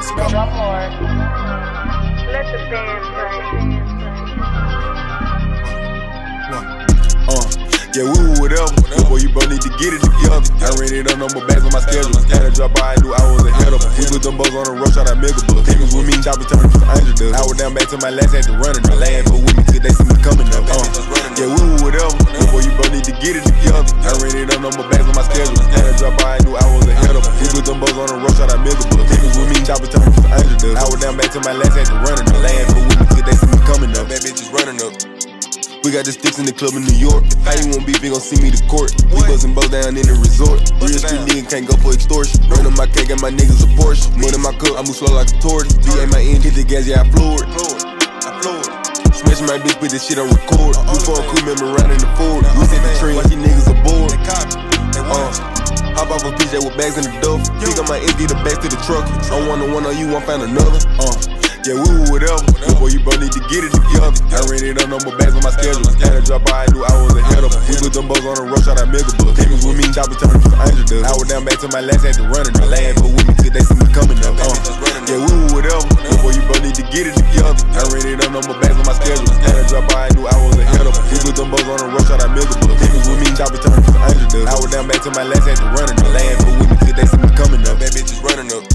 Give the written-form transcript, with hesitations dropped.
Drum Lord. Let the band play. Yeah, we were whatever. Boy, you both need to get it together. I ran it on number bags on my schedule. Had a drop by, I knew I was ahead of them. We put them bows on the road, shot out mega bus. Niggas with me, chopper turn to Angel does. I was down back to my last, had to run it. My lad put with me till they see me coming up. Yeah, we were whatever. Boy, you both need to get it together. I ran it on number bags on my schedule. Had a drop by, I knew I was ahead of them. We put them bows on the road, shot out mega bus. Niggas with me, chopper turn to Angel does. I was down back to my last, had to run it. My lad put with me till they see me coming up. That bitch is running up. We got the sticks in the club in New York. How you won't beef, ain't gon' see me to court. We bustin' both down in the resort. Real street nigga can't go for extortion. Run on my cake, got my niggas a Porsche. Mud in my cup, I move slow like a tortoise. V ain't my end, hit the gas, yeah, I floored. Smash my bitch, put this shit on record. We for a crew member riding the Ford. We set the trend, like these niggas are bored. Hop off a bitch that with bags in the duff. Pick up my SD, the back to the truck. I'm one on you, I found another. Yeah, we were whatever. Boy, you both need to get it together. I ran it on number bags on my schedule. Had a drop by, I knew I was ahead of them. We put them bows on the road, shot out mega bus. Niggas with me, chopper turn to Angel does. I was down back to my last, had to run it. My lad put with me till they see me coming up. Yeah, we were whatever. Boy, you both need to get it together. I ran it on number bags on my schedule. Had a drop by, I knew I was ahead of them. We put them bows on the road, shot out mega bus. Niggas with me, chopper turn to Angel does. I was down back to my last, had to run it. My lad put with me till they see me coming up. That bitch is running up.